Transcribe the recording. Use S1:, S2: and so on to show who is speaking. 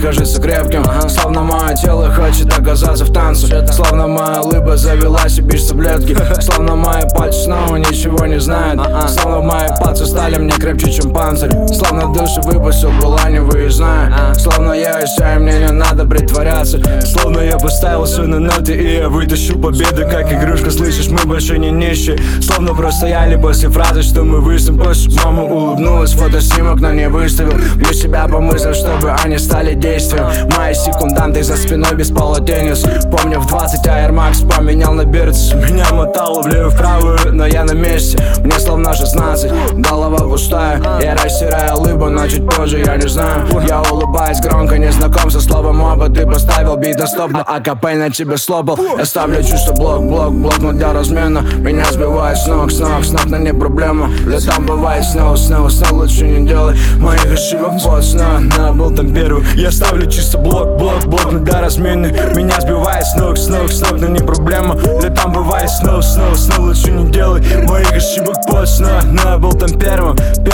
S1: кажется крепким. Словно мое тело хочет оказаться в танце. Словно моя улыбка завелась и бьешь таблетки. Словно мои пальцы снова ничего не знают. Словно мои пальцы стали мне крепче, чем панцирь. Словно душу выпустил, была не выездная. Словно я и мне не надо притворяться. Словно я поставил все на ноты и я вытащу победу, как игрушка, слышишь, мы больше не нищие. Словно простояли после фразы, что мы вышли. После мама улыбнулась, фотоснимок, но не выставил. Бью себя по мыслям, чтобы они стали действием. Мои секунданты за спиной без полотенец. Помню в 20 Air Max поменял на Берц. Меня мотало влево вправо, но я на месте. Мне словно 16, голова пустая. Я растираю улыбку, но чуть позже я не знаю. Я улыбаюсь громко, не знаком со словом оба. Ты поставил бит на стоп, но акапельно тебе слопал. Я ставлю чувство блок, но для размена. Меня сбивает с ног, но не проблема. Летом бывает снова, лучше не делай моих ошибок, надо был там первый. Я ставлю чисто блок, но для размены. Меня сбивает с ног, но не проблема. Летом бывает снова, лучше не делай моих ошибок, надо был там первым.